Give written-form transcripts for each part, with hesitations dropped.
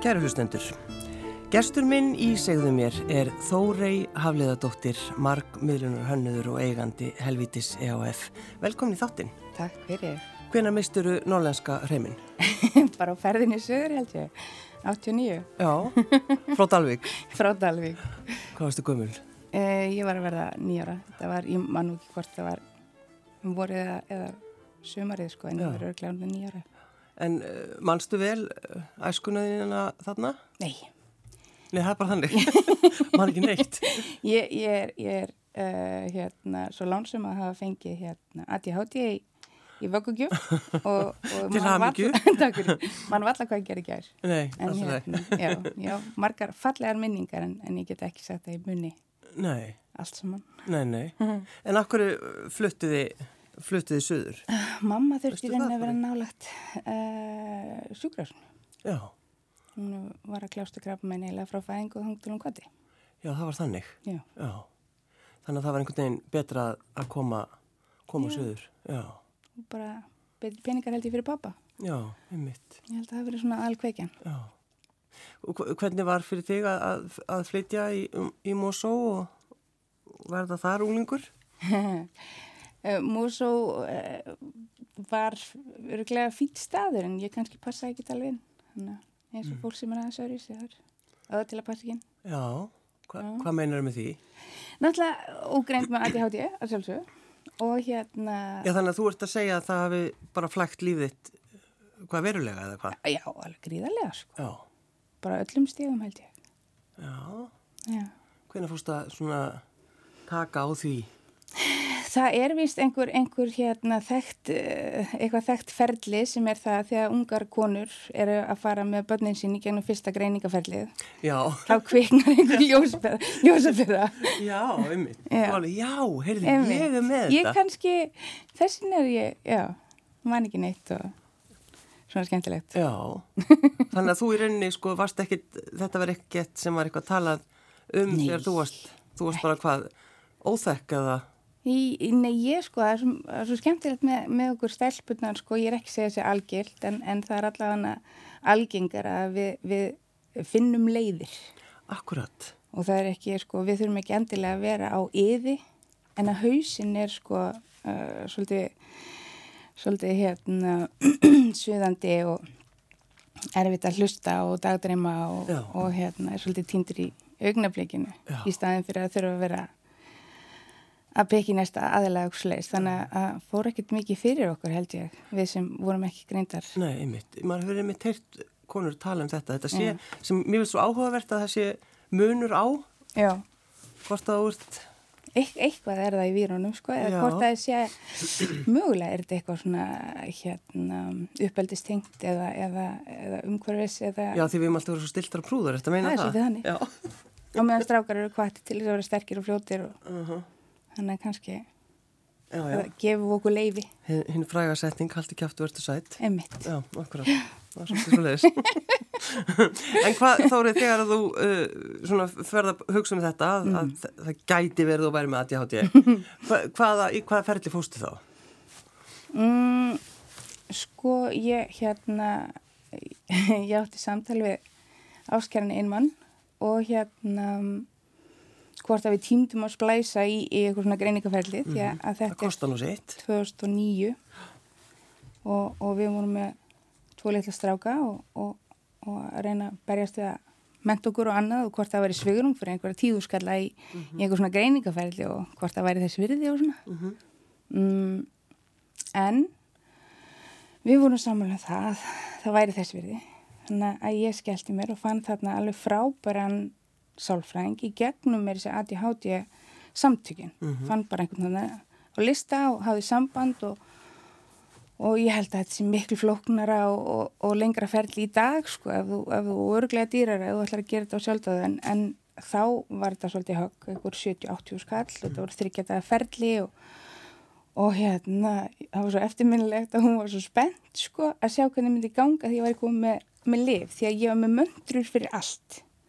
Kæru hlustendur, gestur minn í Segðu mér Þórey Hafliðadóttir, margmiðlunar hönnuður og eigandi Helvítis EHF. Velkomin í þáttinn. Takk fyrir. Hvenær misturu norlenska hreiminn? Bara á ferðinni sögur held ég, 89. Já, frá Dalvík. Frá Dalvík. Hvað varstu gömul? Ég var að verða 9 ára. Það var, ég man nú ekki hvort það var vorið eða sumarið sko, en ég var örugglega 9 ára. En manstu vel æskunaðina þarna? Nei. Nei, það bara þannig. Man ekki neitt. Ég er svo lánsum að hafa fengið ADHD í vöggugjöf og til hamingju. Takk fyrir. Man valla hvað ég gerði í gær. Nei, alltaf já, margar fallegar minningar en ég get ekki sagt það í munni. Nei. Allt saman. Nei. En af hverju fluttuði suður? Mamma þurfti reyna að vera nálægt sjúkrahúsinu. Já. Hún var að kljásta krabbamein eiginlega frá fæðingu og hangtur kvati. Já, það var þannig. Já. Þannig að það var einhvern veginn betra að koma suður. Já. Bara betri peningar held ég fyrir pappa. Já, einmitt. Ég held að það verið svona alkveikjan. Já. Og hvernig var fyrir þig að flytja í Mosó og verða þar unglingur? Mosó var örugglega fínn staður en ég kannski passaði ekki alveg inn. Þannig að eins og fólk sem aðeins öðru sér öða til að passa ekki inn. Já, hvað meinar með því? Náttúrulega ógreind með ADHD að sjálfsögðu og Já, þannig að þú ert að segja að það hafi bara flækt lífið þitt hvað verulega eða hvað? Já, alveg gríðarlega sko. Já. Bara öllum stigum held ég. Já. Hvenær fórstu að svona taka á því? Það er víst einhver þekkt ferli sem er það þegar ungar konur eru að fara með börnin sín í gegnum fyrsta greiningaferlið. Já. Þá kviknar einhver ljósapera. Já, einmitt. Já, heyrðu, ég er með þetta. Ég kannski, þessin er ég, man ekki neitt og svona skemmtilegt. Já, þannig að þú í rauninni sko varst ekkit, þetta var ekkert sem var eitthvað talað þegar þú varst bara hvað, óþekk eða? Nei, ég sko, það er svo skemmtilegt með okkur stelpunnar sko, ég er ekki að segja þessi algilt en það er allavega algengar að við finnum leiðir. Akkurat. Og það er ekki sko, við þurfum ekki endilega að vera á yði en að hausinn er sko svolítið suðandi og erfitt að hlusta og dagdreima og er svolítið týndur í augnablikinu í staðin fyrir að þurfa að vera að peki næsta aðalega auksleis. Þannig að fór ekkert mikið fyrir okkur held ég, við sem vorum ekki greindar. Nei, einmitt. Maður hefur einmitt heyrt konur tala um þetta sé, sem mér finnst svo áhugavert að það sé munur á. Já. Hvort það úrt eitthvað er það í vírunum sko, eða hvort það sé mögulega er þetta eitthvað svona uppeldistengt eða umhverfis eða. Já, því við erum alltaf verið svo stiltar og prúðar, þetta meina það. Það er svolítið þannig. Já. Og meðan strákar eru hvatti til þess að vera sterkir og fljótir og þannig að kannski gefum okkur leyfi. Hinn fræga setning, haltu kjaftu vertu sætt. Einmitt. Já, akkurat. Það er svolítið svo leiðis. En hvað Þórey, þegar að þú svona ferð að hugsa um þetta, að það gæti verið og væri með ADHD, í hvaða ferli fórstu þá? Sko, ég átti samtal við ástkæran einmann og hvort að við tímdum að splæsa í eitthvað svona greiningaferli því að þetta kostar nú sitt 2009 og við vorum með 2 litla stráka og að reyna að berjast við að mennta okkur og annað og hvort það væri svigrúm fyrir einhverja 10 skalla í eitthvað svona greiningaferli og hvort það væri þess virði og svona. En við vorum saman að það væri þess virði. Þannig að ég skellti mér og fann þarna alveg frábæran sálfræðing í gegnum mér þessi ADHD samtökin. Fann bara einhvern veginn á lista og hafði samband og ég held að þetta sé miklu flóknara og lengra ferli í dag sko, ef þú örugglega dýrar ef þú ætlar að gera þetta á sjálfdöðu en þá var þetta svolítið högg, einhver 70-80 skall, þetta voru 3 daga ferli og það var svo eftirminnilegt að hún var svo spennt sko að sjá hvernig myndi ganga því ég væri komið með lyf því að ég var með möndrur fyrir allt.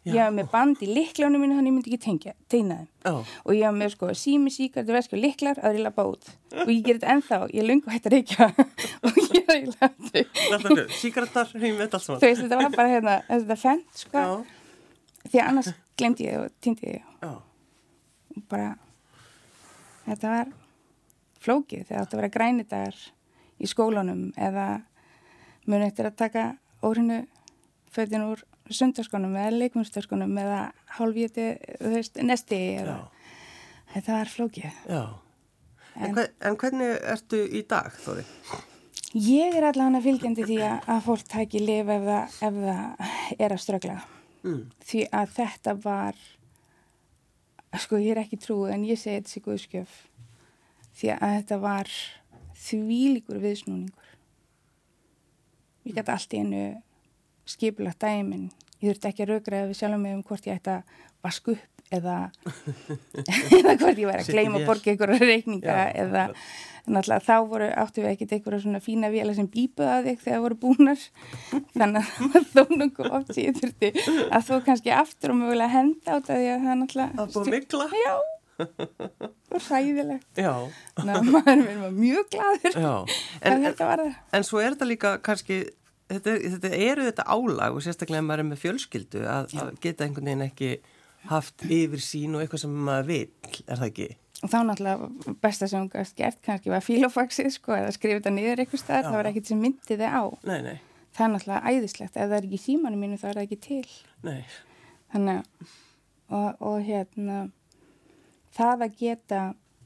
Ég var með band í lyklánum mínu þannig ég myndi ekki teina þeim. Og ég var með sko sími, sígarettur, veski og lyklar að ég labba út. Og ég ger þetta ennþá, ég er löngu hætt að reykja og ég er eiginlega sígarettar, heim með allt saman. Þú veist, þetta var bara þetta fennt sko. Því að annars glemdi ég og týndi ég. Og bara, þetta var flókið þegar átti að vera grænidagar í skólanum eða muni eftir að taka óhrinu fötin úr sundarskonum eða leikmundstörskonum eða hálfvéti, þú veist, nesti eða þetta var flókið. Já. En hvernig ertu í dag, Þóri? Ég er allavega fylgjandi því að fólk tæki lyf ef það er að ströggla. Því að þetta var, sko ég er ekki trúið en ég segi þetta sé guðskjöf. Því að þetta var þvílíkur viðsnúningur. Ég gæti allt í einu skipulagt dæmin. Ég þurfti ekki að rökræða við sjálfum mig hvort ég ætti að vaska upp eða hvort ég væri að gleyma að borga einhverja reikninga eða náttúrulega þá áttu við ekkert einhverja svona fína vélar sem bípuð að þig þegar voru búnar. Þannig að það var þó nokkuð oft sem ég þurfti að þó kannski aftur og mögulega henda á þetta því að það náttúrulega að búið mikla? Já. Og hræðilegt. Já. Ná, maður var mjög glaður. Já. Þetta var það. En svo þetta líka kannski, þetta álag og sérstaklega ef maður með fjölskyldu að geta einhvern veginn ekki haft yfir sín og eitthvað sem maður vill, það ekki? Og þá náttúrulega besta sem hún gert kannski var fílófaxið sko, eða skrifa þetta niður eitthvað staðar, það var ekkert sem myndi þið á. Nei. Það er náttúrulega æðislegt, ef það er ekki í símanum mínu þá er það ekki til. Nei. Þannig og það að geta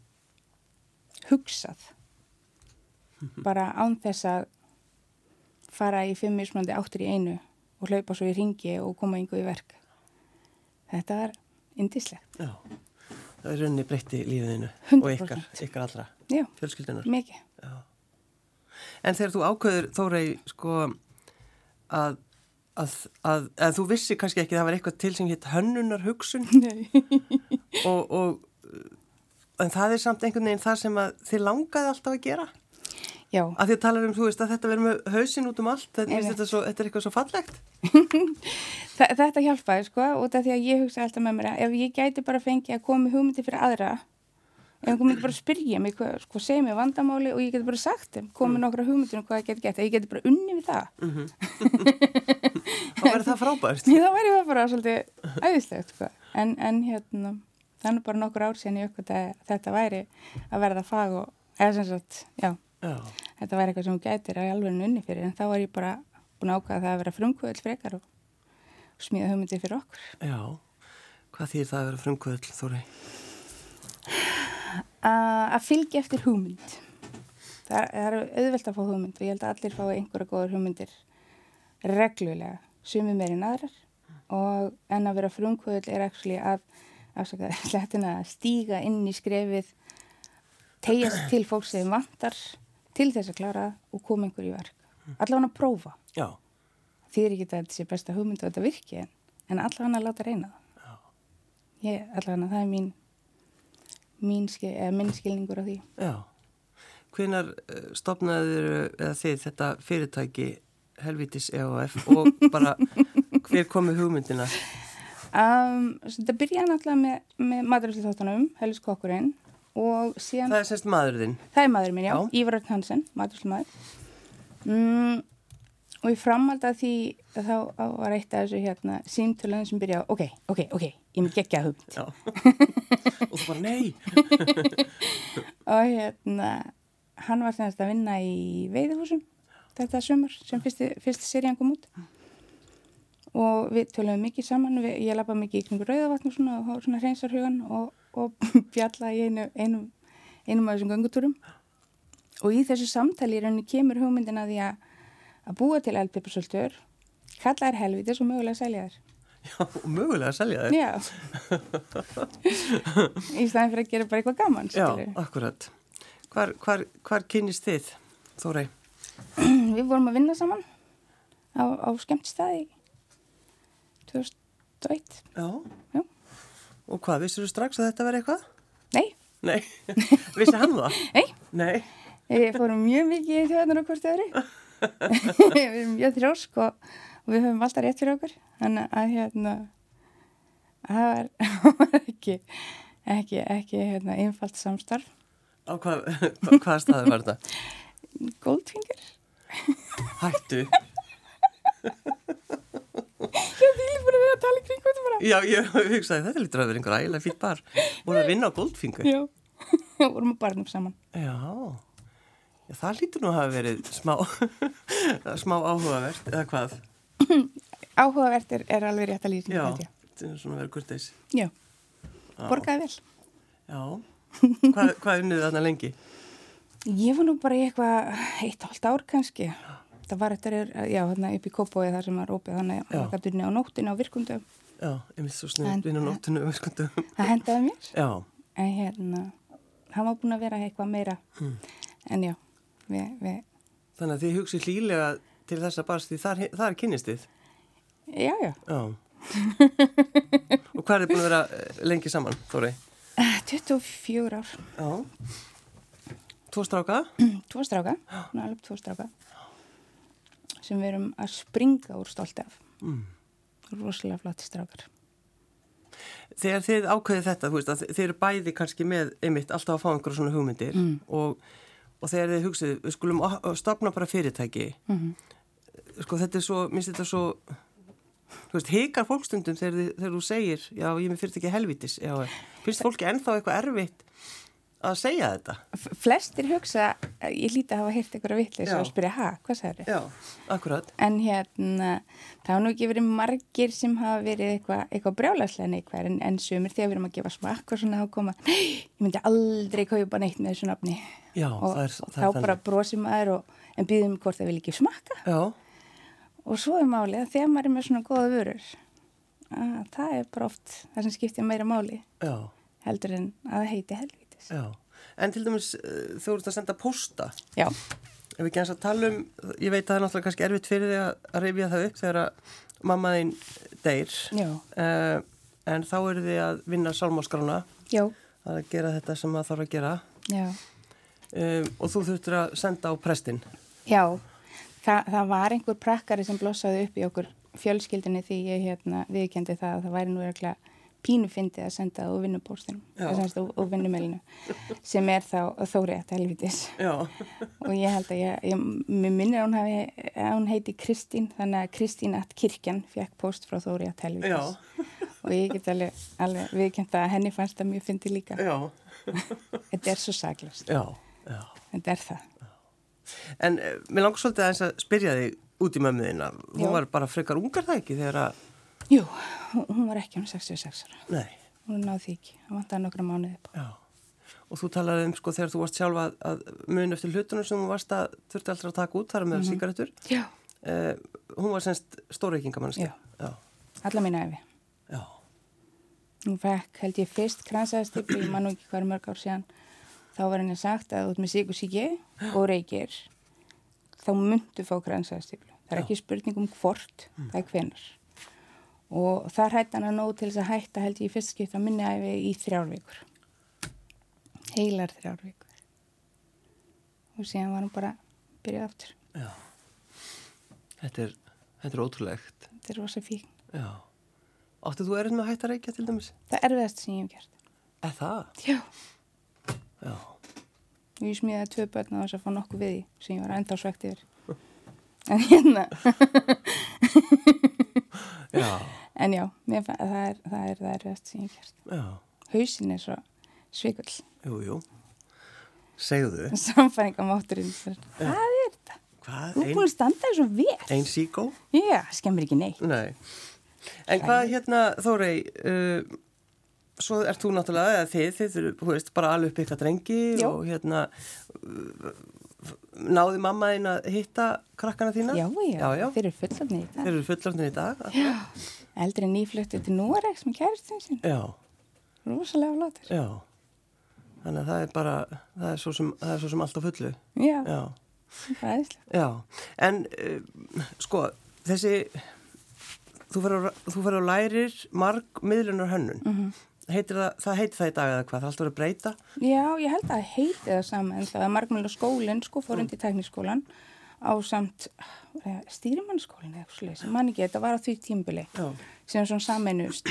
hugsað bara án þess að fara í 5 mismunandi áttir í einu og hlaupa svo í hringi og koma einhver í verk. Þetta var yndislegt. Já, það er rauninni breytti lífiðinu 100%. Og ykkar allra, já, fjölskyldunar. Mikið. Já. En þegar þú ákveður, Þórey, sko, að þú vissi kannski ekki að það var eitthvað til sem hétt hönnunar hugsun. Nei. En það er samt einhvern veginn það sem að þið langaði alltaf að gera? Já. Að því að tala þú veist, að þetta verður með hausinn út allt, þetta er eitthvað svo fallegt. Þetta hjálpaði, sko, út af því að ég hugsa alltaf með mér að ef ég gæti bara fengið að koma með hugmyndi fyrir aðra, ef hún myndi bara spyrja mig, sko, segja mig vandamáli og ég geti bara sagt þeim, koma með nokkra hugmyndir hvað ég geti bara unni við það. Þá væri það frábært. Já, þá væri það bara svolítið æðislegt, sko. En þannig bara nokkur ár síðan ég uppgöt að þetta væri að verða fag og, eða sem sagt, já. Þetta væri eitthvað sem hún gætir að alveg unni fyrir, en þá var ég bara búin að ákvaða það að vera frumkvöðl frekar og smíða hugmyndi fyrir okkur. Já, hvað þýðir það að vera frumkvöðl, Þórey? Að fylgja eftir hugmynd. Það er auðvelt að fá hugmynd og ég held að allir fái einhverja góðar hugmyndir reglulega, sumir meir en aðrar en að vera frumkvöðl er actually að stíga inn í skrefið, tegjast til fólks sem vantar til þess að klára og koma einhver í verk. Allavega að prófa. Já. Því er ekki að þetta sé besta hugmynd og þetta virki, en allavega að láta reyna það. Já. Allavega það er minn skilningur á því. Já. Hvenær stofnaður eða þið þetta fyrirtæki Helvítis EHF og bara hver komi hugmyndina? Þetta byrjaði náttúrulega með maturæsluþáttunum, Helvis kokkurinn og síðan... Það er semst maður þinn? Það er maður minn, já. Ívar Örn Hansen, maturæslumaður. Og í framhaldi af því þá var eitt af þessu símtölunum sem byrjaði, ok, ég mun gegja hugmynd. Já. Og þú bara, nei! Og hann var semst að vinna í Veiðihúsum þetta sumar sem fyrsta serían kom út. Og við töluðum mikið saman, ég labbaði mikið í kringu Rauðavatn og svona hreinsarhugan og bjallaði í einum af þessum göngutúrum. Og í þessu samtali í rauninni kemur hugmyndin að því að búa til eldpiparsöldur, kalla þær Helvítis og mögulega selja þær. Já, og mögulega selja þær? Já. Í staðin fyrir að gera bara eitthvað gaman, skilur. Já, akkurat. Hvar kynnist þið, Þórey? Við vorum að vinna saman á skemmtistæði 2001. Já. Og hvað, vissir þú strax að þetta verði eitthvað? Nei. Vissi hann það? Nei. Við fórum mjög mikið í þjóðanar á hvort öðru. Við erum mjög þrjósk og við höfum alltaf rétt fyrir okkur. Þannig að Það var ekki einfalt samstarf. Á hvaða staði var þetta? Goldfinger. Hættu. Ég vil bara vera að tala í kring þetta bara. Já, ég hugsaði, þetta lítur að vera einhver ægilega fýtt bar. Voru að vinna á Goldfinger? Já, vorum að barnum saman. Já, það lítur nú að hafa verið smá áhugavert, eða hvað? Áhugavert er alveg rétt að lýsa. Já, þetta er svona verið kurteis. Já, borgaði vel. Já, hvað unnið þarna lengi? Ég var nú bara í eitthvað 1,5 ár kannski. Það var þarna upp í Kópavogi þar sem var opið, þannig að það gæti unni á nóttinni á virkundum. Já, ég myndi svo sniðt vinna á nóttinni á virkundum. Það hendaði mér. Já. En hann var búin að vera eitthvað meira. En já, við... Þannig að þið hugsið hlýlega til þessa barst því þar kynnist þið? Já. Já. Og hvað búin að vera lengi saman, Þórey? 24 ár. Já. 2 stráka? 2 stráka, alveg 2 stráka. Sem við erum að springa úr stolti af. Rosalega flotti strákar. Þegar þið ákveðið þetta, þú veist, að þið eru bæði kannski með einmitt alltaf að fá einhverja svona hugmyndir og þegar þið hugsið, við skulum stofna bara fyrirtæki. Sko þetta er svo, minnst þetta svo, þú veist, hikar fólkstundum þegar þú segir, já, ég er með fyrirtæki helvítis. Já, finnst fólki ennþá eitthvað erfitt að segja þetta? Flestir hugsa, ég hlýta að hafa heyrt einhverja vitleys og spyrja, hvað sagði þið? Já, akkurat. En það hafa nú ekki verið margir sem hafa verið eitthvað brjálæslega neikvæðir en sumir þegar við erum að gefa smakk og svona þá koma, ég myndi aldrei kaupa neitt með þessu nafni. Já, og það er þá bara brosir maður en býðum hvort það vil ekki smakka. Já. Og svo er málið að þegar maður er með svona góða vörur, það er bara oft það sem skiptir meira máli. Já. Heldur en að það heiti helvítis. Já, en til dæmis þú ert að senda pósta. Já. Ef við ekki eins að tala ég veit að það er náttúrulega kannski erfitt fyrir þig að rifja það upp þegar mamma þín deyr. Já. En þá eru þið að vinna sálmáskrána. Já. Að gera þetta sem það þarf að gera. Já. Og þú þurftir að senda á prestinn. Já, það var einhver prakkari sem blossaði upp í okkur fjölskyldinni því ég viðurkenndi það að það væri nú eiginlega pínufindið að senda það úr vinnupóstinu úr vinnumelinu sem er þá Þórey helvítis. Já. Og ég held að mér minnir að hún heiti Kristín, þannig að Kristín @kirkjan fekk póst frá Þórey helvítis. Já. Og ég get alveg viðurkennt að henni fannst það mjög fyndið líka. Já. Þetta er svo saklaust. Já. Þetta er það. Já. En mér langar svolítið aðeins að spyrja þig út í mömmu þína. Hún var bara frekar ungar það ekki þegar að... Jú, hún var ekki 66 ára. Nei. Hún náði því ekki. Það vantaði nokkra mánuði upp. Já. Og þú talaði sko þegar þú varst sjálfa að mun eftir hlutunum sem þú varst að þurfti alltaf að taka út þar með sígarettur. Já. Hún var semst stórreykingamannski. Já. Alla mína ævi. Já. Hún fekk, held ég, fyrst kransæðastíflu, ég man nú ekki hvað mörg ár síðan. Þá var henni sagt að út með sykursýki og reykir, þá muntu fá kransæðastíflu. Það er ekki spurning hvort, það er hvenær. Og það hætti hann að nóg til þess að hætta held ég í fyrst skipta minni æfi í 3 vikur. Heilar 3 vikur. Og síðan var hann bara byrjað aftur. Já. Þetta er ótrúlegt. Þetta er rosa fín. Já. Áttið þú erinn með að hætta að reykja til dæmis? Það er erfiðast sem ég hef gert. Er það? Já. Já. Og ég smíðaði 2 börn á þess að fá nokkuð við því sem ég var ennþá svegt yfir. En Já. En já, það er erfiðast sem ég hef gert. Já. Hausinn er svo svikull. Jú. Segðu. Samfæringamátturinn. Hvað er þetta? Hvað? Þú er búin að standa þér svo vel. Ein síkó? Já, skemmir ekki neitt. Nei. En hvað Þórey, svo ert þú náttúrulega, eða þið eru, þú veist, bara alveg upp ykkar drengi. Já. Og náði mamma þín að hitta krakkana þína? Já. Þeir eru fullorðnir í dag. Þeir eru fullorðnir í dag? Já. Eldri nýfluttu til Noregs með kæristinn sin. Já. Rosalega flottur. Já. Þannig að það er svo sem allt á fullu. Já. Það er æðislegt. Já. En sko, þú fer á lærir margmiðlunar hönnun. Það heitir það í dag eða hvað? Það er alltaf verið að breyta? Já, ég held að heiti það sama en það er margmiðlunar skólinn, fór undir tækniskólan á samt stýrimannskólinn eða eitthvað sem man ekki, þetta var á því tímbili sem svona sameinust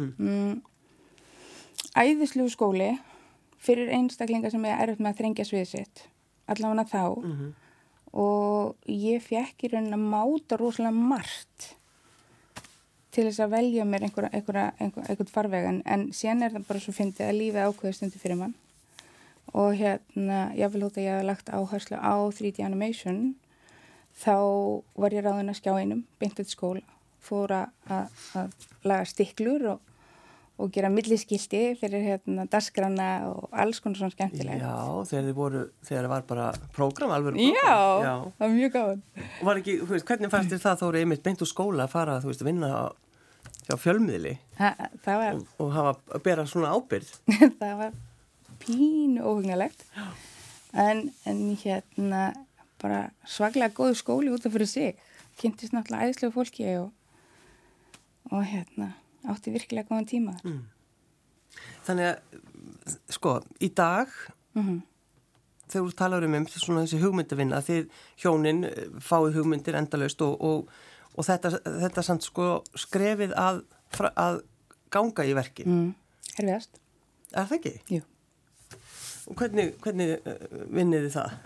æðislegu skóli fyrir einstaklinga sem er erfitt með að þrengja svið sitt allavega þá og ég fekk í raunin að máta rosalega margt til þess að velja mér einhvern farveg en síðan það bara svo fyndið að lífið ákveði stundu fyrir mann og ég vil hóta ég hafði lagt áherslu á 3D animation þá var ég ráðin að skjá einum beint til skóla, fór að laga stiklur og gera milliskilti fyrir dagskrana og alls konar svona skemmtilega. Já, þegar það var bara prógram alveg. Já, það var mjög gáðan. Og var ekki, hvernig fannst þér það Þóri einmitt beint úr skóla að fara, að vinna hjá fjölmiðli það var, og hafa að bera svona ábyrgð? Það var pínu óhugnalegt en bara svaklega góðu skóli út af fyrir sig. Kynntist náttúrulega æðislegu fólki og átti virkilega góðan tíma. Þannig að, í dag, þegar þú talar svona þessi hugmyndavinna, þið hjónin fáið hugmyndir endalaust og þetta samt skrefið að ganga í verki. Erfiðast. Er það ekki? Jú. Og hvernig vinnið þið það?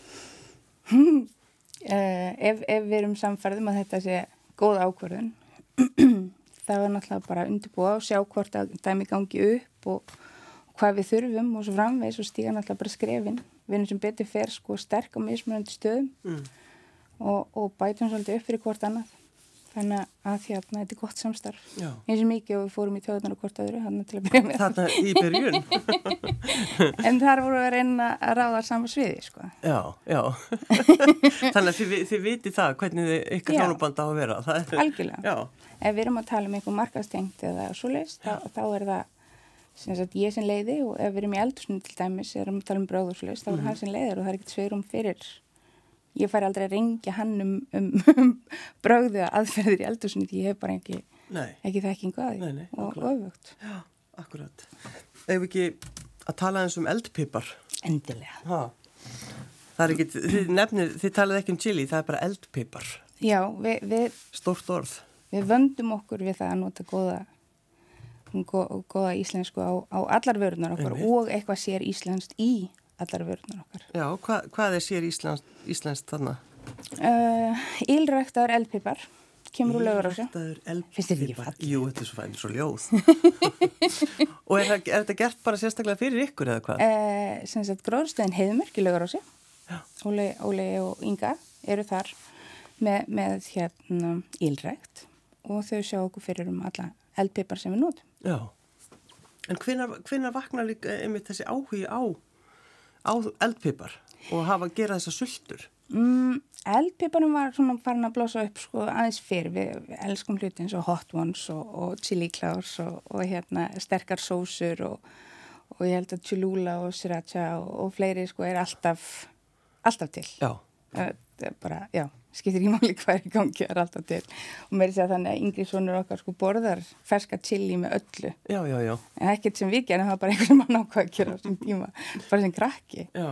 Ef við erum samfærðum að þetta sé góð ákvörðun það var náttúrulega bara undirbúa og sjá hvort að dæmi gangi upp og hvað við þurfum og svo framvegis og stíga náttúrulega bara skrefin. Við erum sem betur fer sterk á mismunandi stöðum og bætum svolítið upp fyrir hvort annað. Þannig að þetta er gott samstarf. Já. Eins og mikið og við fórum í tjóðunar og hvort öðru, þannig til að byrja með. Þarna í byrjun. En þar voru að reyna að ráða sama sviði, Já. Þannig að þið viti það, hvernig ykkar hjónaband á að vera. Algjörlega. Já. Ef við erum að tala um eitthvað markaðstengt eða svoleiðis, þá er það ég sem leiði og ef við erum í eldhúsinu til dæmis, erum að tala um brauð og svoleiðis, þá er hann sem leiðir og það er ekkert svigrúm fyrir. Ég fær aldrei að rengja hann um brauðu aðferðir í eldhúsinu því ég hef bara ekki þekkingu að því og öfugt. Já, akkurat. Ef ekki að tala eins eldpipar. Endilega. Það er ekki, þið talaðu ekki chili, það er bara eldpipar. Já, stórt orð. Við vöndum okkur við það að nota góða íslensku á allar vörunar okkar og eitthvað sér íslenskt í allar vörunar okkar. Já, hvað er sér íslenskt þarna? Ylræktaður eldpipar, kemur úr Laugarási. Ylræktaður eldpipar. Finnst þið ekki fallið? Jú, þetta er svo fænt, svo ljóð. Og er þetta gert bara sérstaklega fyrir ykkur eða hvað? Sem sagt, gróðurstöðin Heiðmörk í Laugarási. Óli og Inga eru þar með ylrækt og þau sjá okkur fyrir alla eldpipar sem við notum. Já. En hvenær vaknar líka einmitt þessi áhugi á eldpipar og hafa að gera þessa sultur? Eldpiparum var svona farin að blása upp aðeins fyrir. Við elskum hluti eins og hot ones og chili claws og sterkar sósur og ég held að Cholula og sriracha og fleiri er alltaf til. Já. Það er bara, skiptir ekki máli hvað er í gangi, það er alltaf til. Og mér segja þannig að yngri sonur okkar borðar ferska chili með öllu. Já. En ekkert sem við gerum, það var bara einhver sem mann ákvað að gera á þessum tíma, bara sem krakki. Já.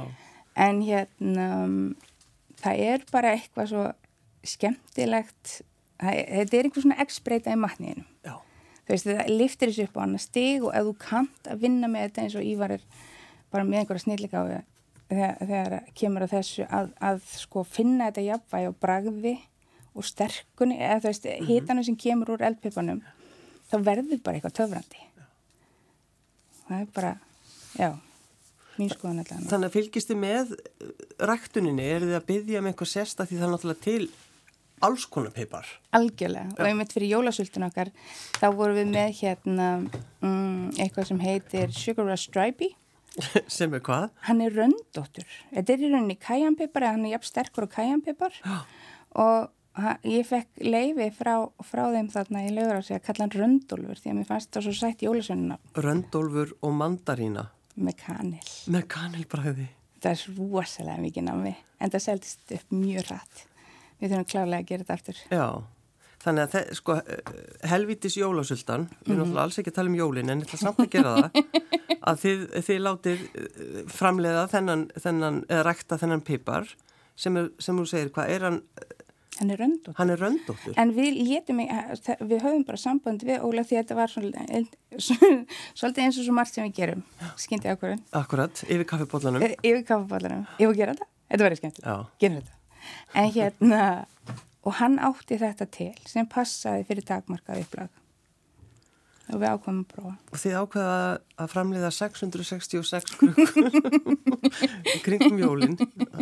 En það er bara eitthvað svo skemmtilegt, þetta er einhver svona x-breyta í matniðinu. Já. Þú veist, það liftir þessu upp á annað stig og ef þú kannt að vinna með þetta eins og Ívar er bara með einhverja snilligáfu þegar kemur að þessu að finna þetta jafnvægi og bragði og sterkunni, eða þú veist, hitanum sem kemur úr eldpipanum, þá verður bara eitthvað töfrandi. Það er bara, mín skoðan allavega. Þannig að fylgist þið með ræktuninni, eru þið að biðja með eitthvað sérsta því það er náttúrulega til alls konar pipar? Algjörlega, og einmitt fyrir jólasultun okkar, þá vorum við með eitthvað sem heitir Sugar Rush Stripey. Sem er hvað? Hann er röndóttur. Þetta er í rauninni kajanpipar eða hann er jafn sterkur á kajanpipar og ég fekk leyfi frá þeim þarna í Laugarási að kalla hann Röndólfur því að mér fannst það svo sætt jólasveinuna. Röndólfur og mandarína? Með kanil. Með kanilbragði? Það er rosalega mikið námi en það seldist upp mjög hratt. Við þurfum klárlega að gera þetta aftur. Já. Þannig að helvítis jólasultan, við erum náttúrulega alls ekki að tala um jólin en þetta samt að gera það, að þið látið framleiða þennan eða rækta þennan pipar sem þú segir, hvað er hann Hann er röndóttur. En við höfum bara samband við Óla því að þetta var svolítið eins og svo margt sem við gerum. Skyndi ákvörðun. Akkurat, yfir kaffibollanum. Ég var að gera þetta. Þetta var skemmtilegt. Gerum þetta. En og hann átti þetta til sem passaði fyrir takmarkað upplag. Og við ákveðum að prófa. Og þið ákveða að framleiða 666 krukkur kringum jólin.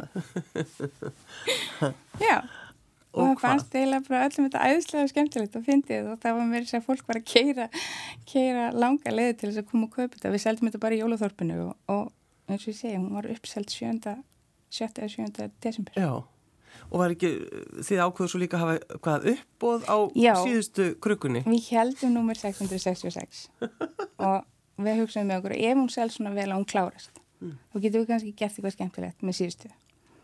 Já. Og það fannst eiginlega bara öllum þetta æðislega skemmtilegt og fyndið og það var mér að fólk var að keyra langa leiði til þess að koma og kaupa þetta. Við seldum þetta bara í jólaþorpinu og eins og ég segi, hún var uppseld 7. desember. Já, og var ekki, þið ákveðu svo líka að hafa hvað uppboð á síðustu krukkunni? Við heldum númer 666 og við hugsaðum með okkur ef hún selst svona vel að hún klárast þá getum við kannski gert eitthvað skemmtilegt með síðustu.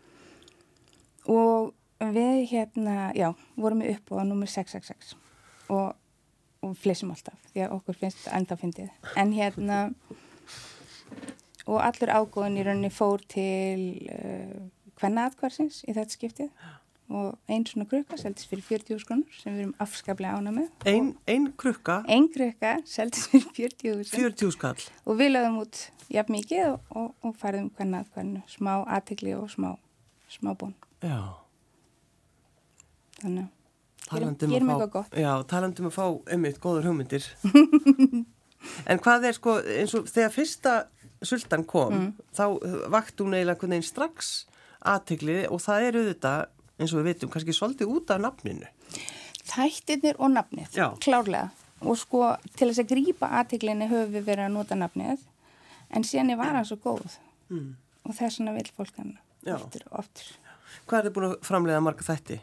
Og við vorum við upp á nummer 666 og flissum alltaf því að okkur finnst þetta enda fyndið. En og allur ágóðin í rauninni fór til kvennaathvarfsins í þetta skiptið og ein svona krukka seldist fyrir 40.000 krónur sem við erum afskaplega ánægð með. Ein krukka? Ein krukka seldist fyrir 40.000. 40.000 skall. Og við lögðum út jafn mikið og færðum kvennaathvarfinu, smá athygli og smá bón. Já. Þannig að gerum eitthvað gott. Já, talandum að fá einmitt góðar hugmyndir. En hvað sko, eins og þegar fyrsta sultan kom, þá vakti hún eiginlega einhvern veginn strax athygli og það auðvitað, eins og við vitum, kannski svolítið út af nafninu. Þættirnir og nafnið, klárlega. Og sko, til þess að grípa athyglinni höfum við verið að nota nafnið, en síðan var hann svo góð. Og þess vegna vil fólk hann oftur og oftur. Hvað búin að framleiða marga þætti?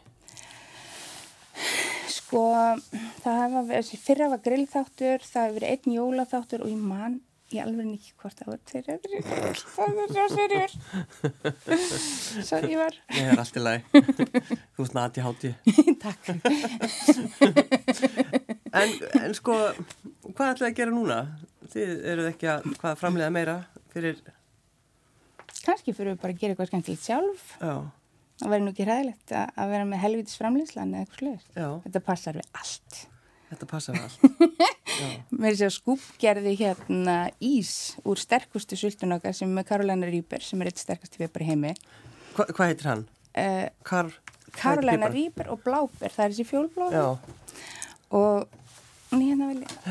Sko, fyrra var grillþáttur, það hefur verið einn jólaþáttur og ég man í alveg ekki hvort það var þeirra. Það er svo serjur. Sorry, var. Nei, það er allt í lagi. Þú ert nati hátti. Takk. En sko, hvað ætlaði að gera núna? Þið eruð ekki að framleiða meira fyrir? Kannski fyrir við bara að gera eitthvað skemmtilegt sjálf. Já. Það væri nú ekki hræðilegt að vera með helvítis framleiðslan eða eitthvað sluðist. Þetta passar við allt. Þetta passar við allt. Mér sé að Skúp gerði ís úr sterkustu sultun okkar sem með Carolina Reaper sem er eitt sterkasti pipar í heimi. Hvað heitir hann? Carolina Reaper og bláber, það er þessi fjólblóð. Og hérna vil ég...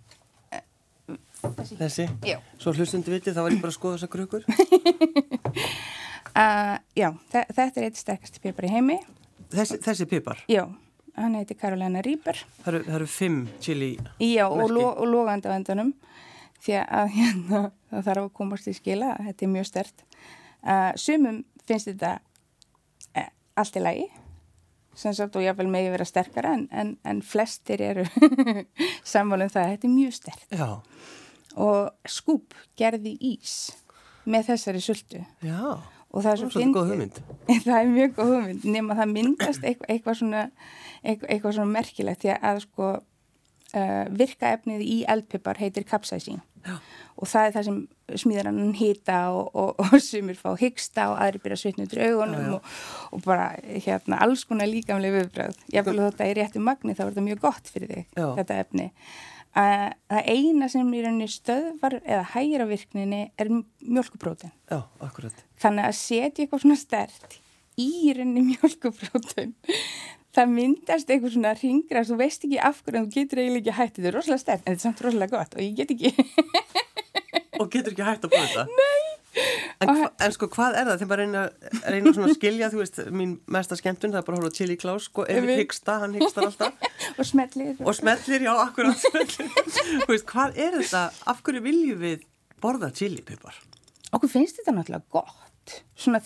Þessi? Já. Svo hlustundi vitið, þá var ég bara að skoða þessa krukkur. Já, þetta er eitt sterkasti pipar í heimi. Þessi pipar? Já, hann heitir Carolina Reaper. Það eru 5 chili. Já, og logandi á endanum því að það þarf að komast í skila, þetta er mjög sterkt. Sumum finnst þetta allt í lagi, sem sagt, og jáfnvel megi vera sterkara en flestir eru sammála það, þetta er mjög sterkt. Já. Og Skúp gerði ís með þessari sultu. Já. Og það er svo góð hugmynd. Það er mjög góð hugmynd, nema það myndast eitthvað svona merkilegt því að sko virkaefnið í eldpipar heitir capsaicin. Já. Og það er það sem smíðar hann hita og sumir fá hiksta og aðri byrja að svitna út í augunum og bara alls konar líkamlega viðbrögð. Jafnvel þótt að í réttu magni þá er þetta mjög gott fyrir þig, þetta efni. Það eina sem í rauninni stöðvar eða hægir á virkninni er mjólkuprótein. Já, akkurat. Þannig að setja eitthvað svona sterkt í rauninni mjólkuprótein, það myndast eitthvað svona hringrar, þú veist ekki af hverju en þú getur eiginlega ekki hætt. Þetta er rosalega sterkt, en þetta er samt rosalega gott og ég get ekki. Og getur ekki hætt að búið þetta? Nei. En sko, hvað er það? Þegar maður reyna svona að skilja, þú veist, mín mesta skemmtun, það er bara að hóla Chili Klaus, sko, ef við hyggsta, hann hyggstar alltaf. Og smellir. Og smellir, já, akkurat smellir. Þú veist, hvað er þetta? Af hverju viljum við borða chilipipar? Okkur finnst þetta náttúrulega gott. Svona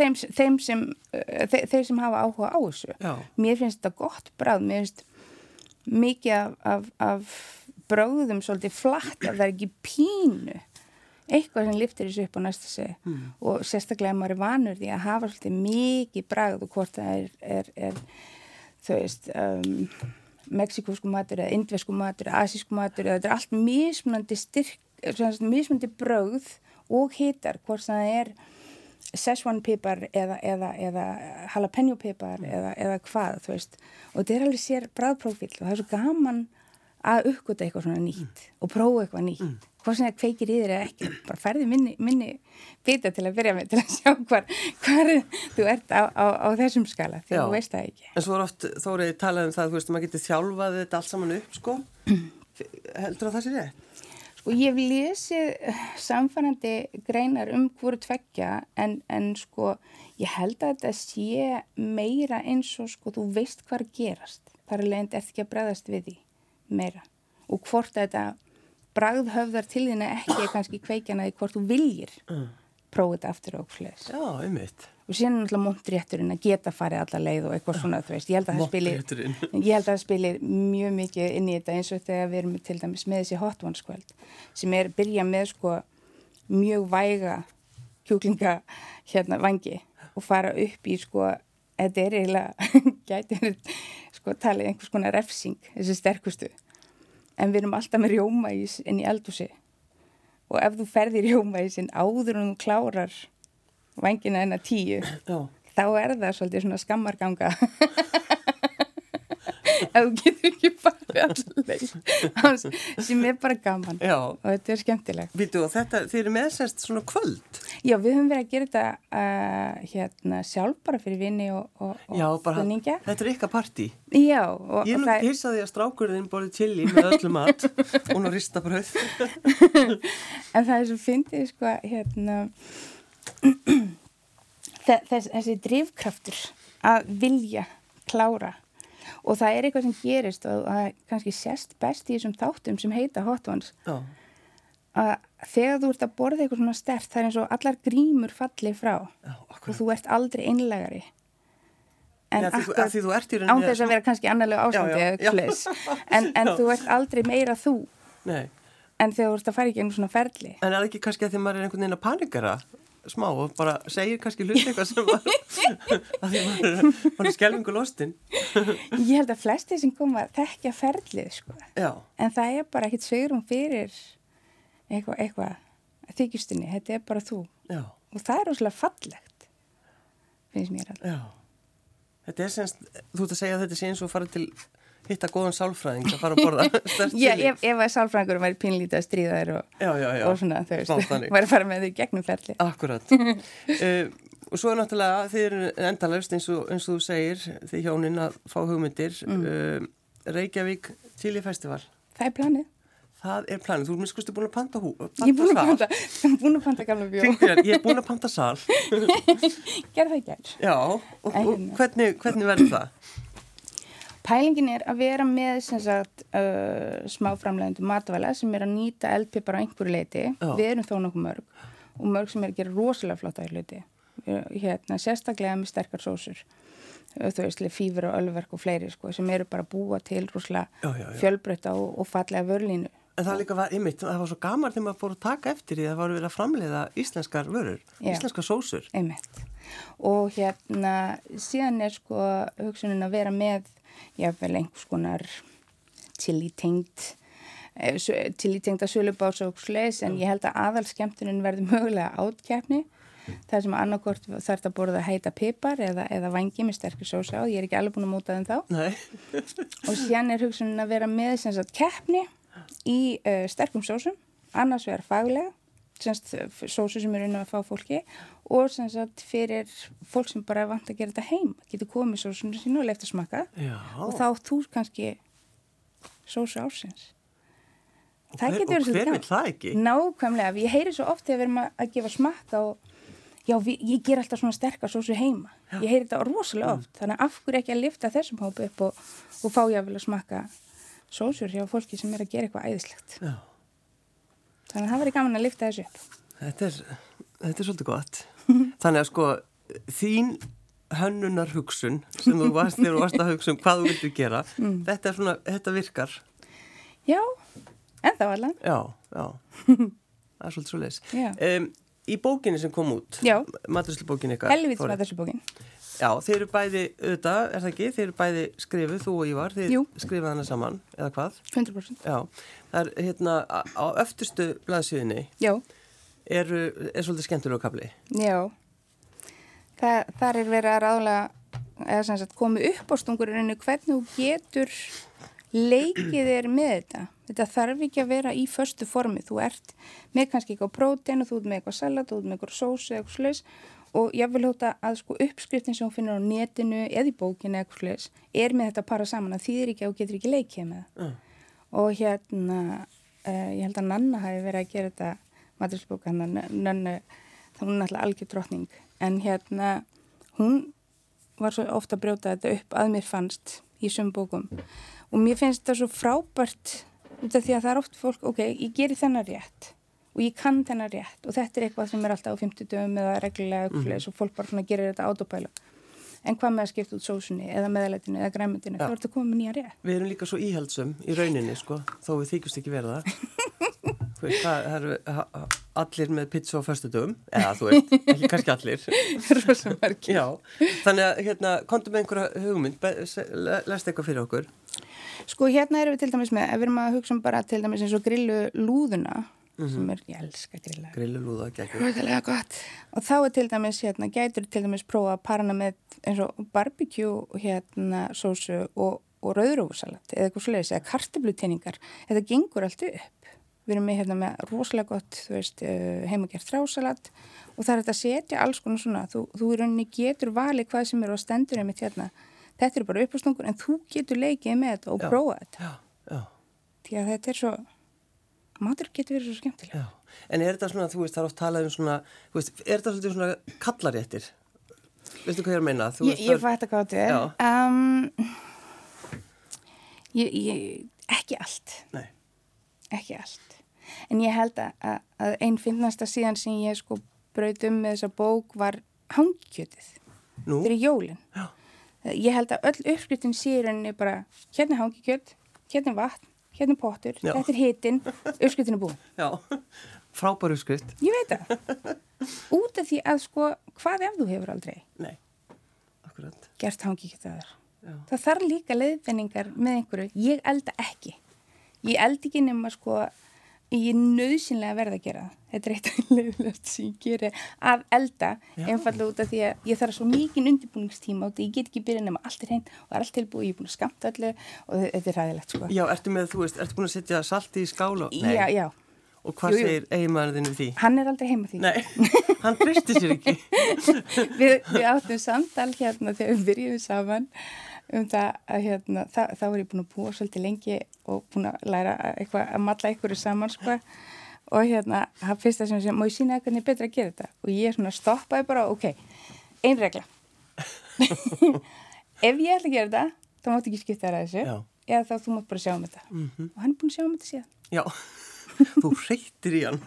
þeir sem hafa áhuga á þessu. Já. Mér finnst þetta gott bragð. Mér finnst mikið af bragðum svolítið flatt, ef það er ekki pínu. Eitthvað sem lyftir þessu upp á næsta segi og sérstaklega maður er vanur því að hafa svolítið mikið bragð og hvort það er þú veist mexikósku matur eða indversku matur eða asísku matur eða þetta er allt mismunandi mismunandi bragð og hitar hvort það er Szechuan pipar eða jalapeno pipar eða hvað, þú veist. Og þetta alveg sér bragðprófíll og það svo gaman að uppgöta eitthvað svona nýtt og prófa eitthvað nýtt. Hvað sem það kveikir í þér eða ekki, bara færði minni bita til að byrja með til að sjá hvar þú ert á þessum skala, því þú veist það ekki. En svo oft Þórey talað það, þú veist, maður getur þjálfað þetta allt saman upp, sko. Heldur það sé rétt? Sko, ég hef lesið samfærandi greinar hvoru tveggja, en sko, ég held að þetta sé meira eins og, sko, þú veist hvað gerast. Það leiðandi eftir ekki að bregðast við því meira. Og hvort þetta bragð höfðar til þín ekki kannski kveikjana því hvort þú viljir prófa þetta aftur og fleis. Já, einmitt. Og síðan náttúrulega montrétturinn að geta farið alla leið og eitthvað svona, þú veist. Ég held að það spilir mjög mikið inn í þetta eins og þegar við erum til dæmis með þessi hot ones kvöld sem byrja með sko mjög væga kjúklinga vangi og fara upp í sko, þetta eiginlega gæti verið sko talið einhvers konar refsing, þessi sterkustu. En við erum alltaf með rjómaís inn í eldhúsi og ef þú ferðir rjómaísinn áður en þú klárar vængina enn að 10 þá það svolítið svona skammarganga ef þú getur ekki farið allir sem bara gaman og þetta skemmtilegt. Vítu, og þetta, þið eru meðsest svona kvöld? Já, við höfum verið að gera þetta sjálf bara fyrir vini og kuningja. Þetta ykkar partí? Já. Ég nú hissaði að strákurinn borðið chili með öllu mat og nú ristabrauð. En það svo fyndið sko, þessi drifkraftur að vilja klára. Og það eitthvað sem gerist og það kannski sést best í þessum þáttum sem heita hot ones. Að þegar þú ert að borða eitthvað svona sterkt, það eins og allar grímur falli frá. Og þú ert aldrei einlægari. En því þú ert í rauninni án þess að vera kannski annarlega ástandi eða fleis. En þú ert aldrei meira þú. Nei. En þegar þú ert að fara í gegnum svona ferli. En það ekki kannski að því maður einhvern veginn að panikera smá og bara segir kannski hluti eitthvað sem var að því maður skelfingu lostin. Ég held að flesti sem koma þekkja ferlið, sko. Já. En það bara ekkit svigrúm fyrir eitthvað þykjustinni. Þetta bara þú. Já. Og það rosalega fallegt, finnst mér alveg. Já. Þetta semst, þú ert að segja að þetta sé eins og fara til hitta góðan sálfræðing að fara að borða sterkt chili. Já, ef að sálfræðingur væri pínlítið að stríða þér og svona, þú veist, væri að fara með þau gegnum ferli. Akkurat. Og svo náttúrulega, þið eru endalaust eins og þú segir, þið hjónin að fá hugmyndir. Reykjavík Chili Festival. Það planið. Það planið. Þú miskustu búin að panta Ég er búin að panta gamla bjó. Ég er búin að panta sal. Gerð það í gær. Já, og hvernig verður það? Pælingin að vera með smáframleiðendur matvæla sem að nýta eldpipar á einhverju leiti. Við erum þó nokkuð mörg og mörg sem að gera rosalega flotta í hluti. Sérstaklega með sterkar sósur. Þú veist, fífur og ölverk og fleiri sko, sem eru bara búa til rosalega fjölbreytta og fallega vörlínu. En það líka var það var svo gaman þegar maður fór að taka eftir því að það var verið að framleiða íslenskar vörur, íslenskar sósur. Einmitt. Og síðan sko hugsunin að vera með vel einhvers konar chili-tengda sölubás og sliðis, en ég held að aðalskemmtunin verði mögulega átkeppni, þar sem annarkort þarf að borða heita pipar eða vangi með sterkri sósa á, ég er ekki alveg búin að móta þeim þá. Nei. Og síðan hugsunin að vera með keppni í sterkum sósum, annars vera faglega, sósu sem inn að fá fólki og fyrir fólk sem bara vant að gera þetta heim, getur komið sósunni sín og leyft að smakka. Já. Og þá þú kannski sósu ársins. Það getur verið svolítið. Og hver vil það ekki? Nákvæmlega, ég heyri svo oft þegar við erum að gefa smakka og ég ger alltaf svona sterkar sósu heima. Já. Ég heyri þetta rosalega oft, þannig af hverju ekki að lyfta þessum hópi upp og fá jáfnvel að smakka sósur hjá fólki sem að gera eitthvað æðislegt. Já. Þannig að það væri gaman að lyfta þessu upp. Þetta er svolítið gott. Þannig að sko, þín hönnunar hugsun sem þú varst þegar þú varst að hugsa hvað þú viltu gera, þetta virkar. Já, en það var alveg. Já. Það er svolítið svoleiðis. Í bókinni sem kom út, maturíslubókinni ykkar. Helvítis maturíslubókin. Já, þeir eru bæði, auðvitað, er það ekki? Þeir eru bæði skrifuð, þú og Ívar, þeir skrifuð hana saman, eða hvað? 100%. Já, það er á öftustu blaðsíðunni er svolítið skemmtilega kapli. Já, þar verið að ráðlega, eða sem sagt komið upp á stungurinn hvernig þú getur leikið þér með þetta. Þetta þarf ekki að vera í föstu formi. Þú ert með kannski eitthvað prótein og þú ert með eitthvað salat, þú ert með eitthvað sósu eða eitthvað slags og ég vil hóta að sko uppskriftin sem hún finnur á netinu eða í bókinu eða eitthvað slags með þetta para saman að þýðir ekki og getur ekki leikið með það. Og hérna, ég held að Nanna hafi verið að gera þetta matursbók, Nanna, hún er náttúrulega algjör drottning, en hérna, hún var svo ofta að brjóta þetta upp að mér fannst í sumbókum og mér finnst þetta svo frábært út af því að það er oft fólk, ok, ég geri þennan rétt og ég kann þennan rétt og þetta er eitthvað sem er alltaf á 50 dögum eða reglulega eitthvað og fólk bara svona gerir þetta autopæla. En hvað með að skipta út sósunni eða meðalætinu eða græmitinu, þá er þetta komið með nýja rétt. Við erum líka svo íhaldsum í rauninni, sko, þó við þykjumst ekki vera það. Það eru allir með pizza á föstudögum, eða þú veist, ekki kannski allir. Rosa margir. Já, þannig að hérna, komdu með einhverja hugmynd, lest eitthvað fyrir okkur. Sko, hérna erum við til dæmis með, ef við erum að hugsa bara til dæmis eins og grillulúðuna, sem ég elska grilla. Grillulúða, geggjur. Róðilega gott. Og þá til dæmis, hérna, gætur til dæmis prófa að parana með eins og barbecue, hérna, sósu og rauðrófusalat, eða eitthvað svoleiðis, eða kartöfluteiningar. Þetta gengur allt upp. Við erum með, hérna, með rosalega gott, þú veist, heimagert þrásalat og það er þetta að setja alls konar svona. Þú í rauninni getur valið hvað sem er og stendur einmitt hérna. Þetta er bara uppástungur, en þú getur leikið með þetta og prófa þetta. Já. Því að þetta er svo, matur getur verið svo skemmtilega. Já, en er þetta svona, þú veist, það er oft talað svona, þú veist, er þetta svolítið svona kallaréttir? Veistu hvað ég er að meina? Ég fætti hvað þetta er. Ekki allt. Nei. Ekki allt. En ég held að einn finnasta síðan sem ég sko braut með þessa bók var hangikjötið. Nú? Fyrir jólin. Já. Ég held að öll uppskriftin sé í rauninni bara hérna hangikjöt, hérna vatn, hérna pottur, Já. þetta er hitinn, uppskriftin er búin. Já, frábær uppskrift. Ég veit það. Út af því að sko, hvað ef þú hefur aldrei? Nei, akkurat. Gert hangikjöt að þér. Já. Það þarf líka leiðbenningar með einhverju. Ég elda ekki. Ég eldi ekki nema sko, ég er nauðsynlega verð að gera það. Þetta er eitt leiðilegt sem ég geri að elda, einfallega út af því að ég þarf svo mikið undirbúningstíma og ég get ekki byrjað nema allt er hreint og það er allt tilbúið, ég er búin að skamta öllu og þetta er ræðilegt sko. Já, ertu búin að setja salti í skál og... Nei. Já. Og hvað segir eiginmaðurinn við því? Hann er aldrei heima því. Nei, hann treysti sér ekki. Við áttum samtal hérna þegar við byrjuðum saman það að hérna, þá var ég búin að búa svolítið lengi og búin að læra eitthvað, að malla einhverju saman sko. Og hérna, það fyrsta sem má ég sína hvernig er betra að gera þetta og ég svona stoppaði bara, ok, ein regla. Ef ég ætla að gera þetta, þá máttu ekki skipta þér að þessu eða þá þú mátt bara sjá um þetta. Og hann er búin að sjá um þetta síðan. Já. Þú hreytir í hann.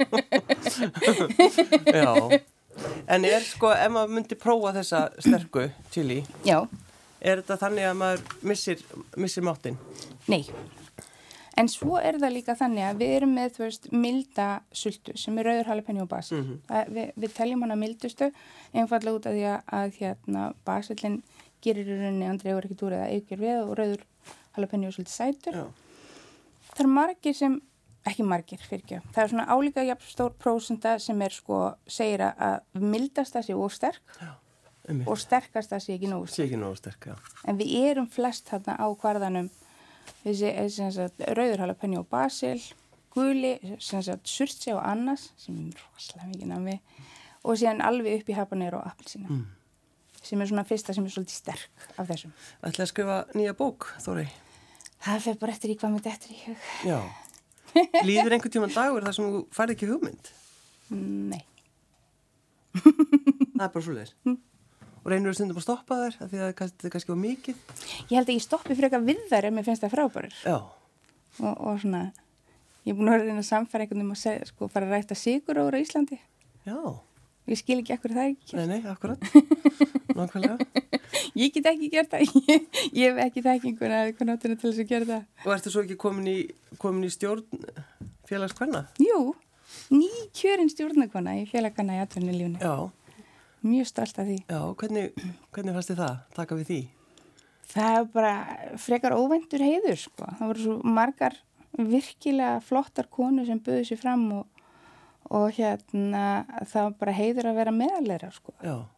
Já. En er sko, ef maður myndi prófa þessa sterku chili, er þetta þannig að maður missir máttinn? Nei. En svo er það líka þannig að við erum með, þú veist, milda sultu sem er rauður jalapeno og basil. Við teljum hana mildustu, einfallega út af því að hérna, basilinn gerir í rauninni, hann dregur ekkert úr eða aukir við og rauður jalapeno er svolítið sætur. Það er margir sem... Ekki margir, fyrirgjöf. Það er svona álíka jafn stór prósenta sem er sko, segir að mildasta sé of sterk og sterkasta sé ekki nógu sterk. Sé ekki nógu sterk, já. En við erum flest þarna á kvarðanum þessi rauður jalapeno og basil, guli, surtse og annas, sem er rosalega mikið námi, og síðan alveg upp í habanero og appelsína, sem er svona fyrsta sem er svolítið sterk af þessum. Ætlaði að skrifa nýja bók, Þórey? Það fer bara eftir í hvað mitt eftir í hug. Já. Líður einhvern tímann dagur þar sem þú færði ekki hugmynd? Nei. Það er bara svoleiðis. Og reynur þú stundum að stoppa þér af því að þetta er kannski var mikið? Ég held að ég stoppi frekar við þær ef mér finnst það frábærir. Já. Og svona, ég er búin að reyna að samfæra einhvern að sko, fara að rækta sykurófur á Íslandi. Já. Ég skil ekki akkur það ekki. Nei, akkurat. Nákvæmlega. Ég get ekki gert það. Ég hef ekki þekkinguna eða eitthvað náttúrulega til þess að gera það. Og ertu svo ekki komin í stjórn félagskvenna? Jú, nýkjörin stjórnarkona í félagskvenna í atvinnulífinu. Já. Mjög stolt af því. Já, hvernig fannst þið það? Taka við því? Það er bara frekar óvæntur heiður, sko. Það voru svo margar virkilega flottar konur sem buðu sér fram og hérna það var bara heiður að vera meðalera, sko. Já.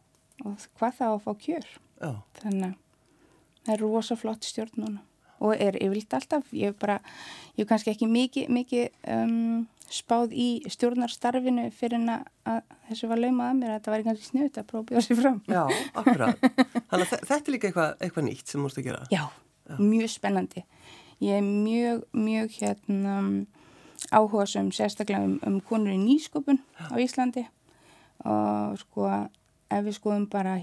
og hvað það á að fá kjör. Já. Þannig að það er rosa flott stjórn núna og yfirleitt alltaf, ég kannski ekki mikið spáð í stjórnarstarfinu fyrir en að þessu var laumað að mér að þetta væri kannski sniðut að prófa að bjóða sér fram. Já, akkurat. Þannig að þetta er líka eitthvað nýtt sem múst að gera. Já, mjög spennandi. Ég er mjög áhugasöm sérstaklega konur í nýsköpun á Íslandi og sko ef við skoðum bara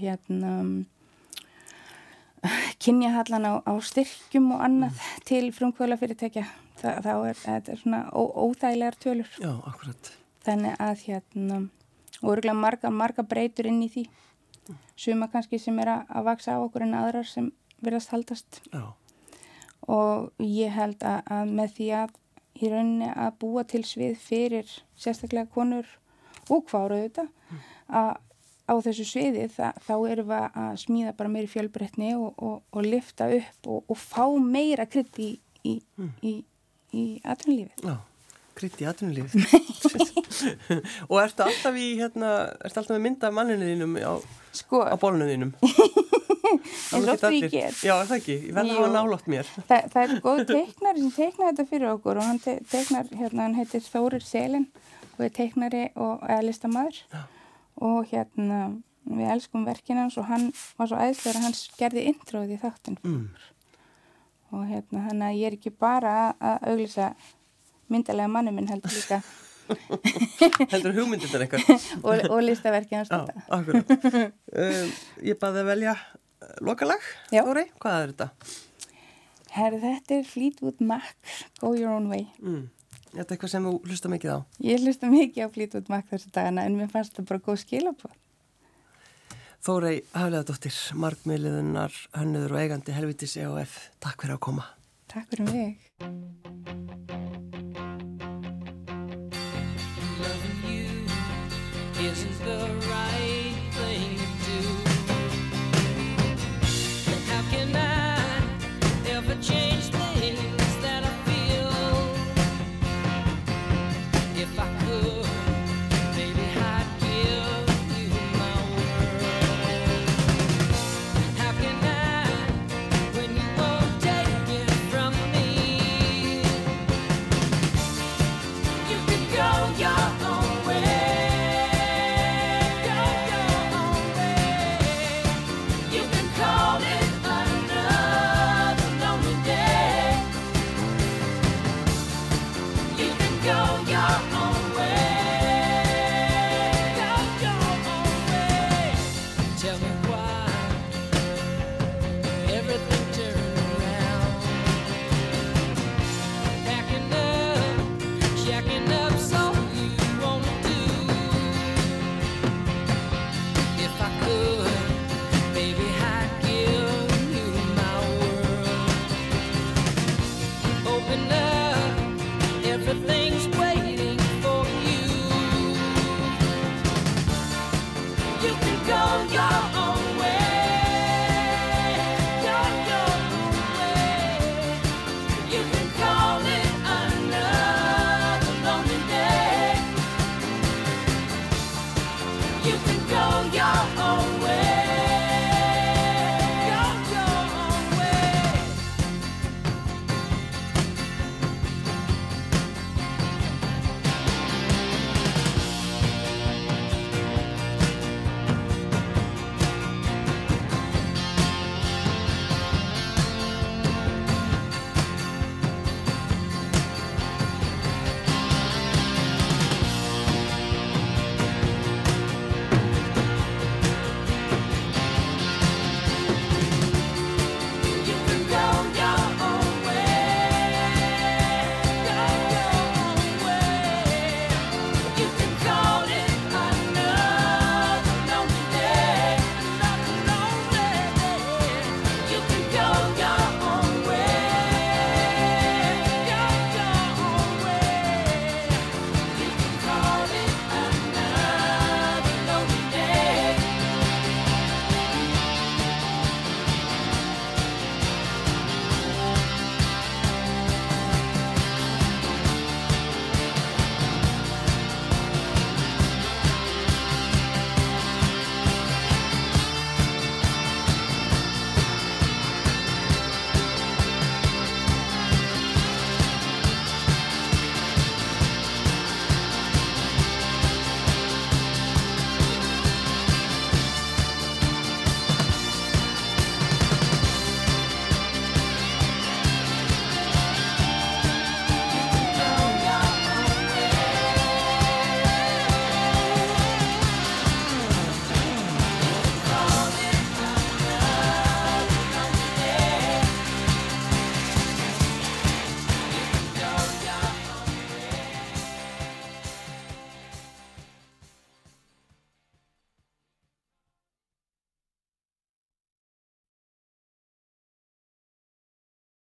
kynjahallan á styrkjum og annað til frumkvöðlafyrirtækja þá þetta svona óþægilegar tölur. Já, akkurat. Þannig að og örugglega marga breytur inn í því. Suma kannski sem að vaksa á okkur en aðrar sem virðast haldast. Já. Og ég held að með því að í rauninni að búa til svið fyrir sérstaklega konur og kváru þetta að á þessu sviði þá erum við að smíða bara meiri fjölbreytni og lyfta upp og fá meira krydd í atvinnulífið. Já, krydd í atvinnulífið. Og ertu alltaf með mynd af manninu þínum á bólunum þínum? Eins og því ger. Já, það ekki. Ég verði að hafa nálátt mér. Það er góð teiknari sem teiknar þetta fyrir okkur og hann teiknar, hann heitir Þórir Selin og er teiknari og listamaður. Já. Og við elskum verkin hans og hann var svo æðslegur að hann gerði introið í þáttinn og þannig að ég er ekki bara að auglýsa myndalega manni minn heldur líka heldur hugmyndirnar eitthvað og listaverkin hans þetta. Akkurat. Ég baði að velja lokalag. Þórey, hvað er þetta? Þetta er Fleetwood Mac, Go Your Own Way. Þetta er eitthvað sem þú hlusta mikið á? Ég hlusta mikið á Fleetwood Mac þessu dagana en mér fannst þetta bara góð skilabóð. Þórey Hafliðadóttir, margmiðliðunar, hönnuður og eigandi Helvítis EOF. Takk fyrir að koma. Takk fyrir mig. Loving you isn't the right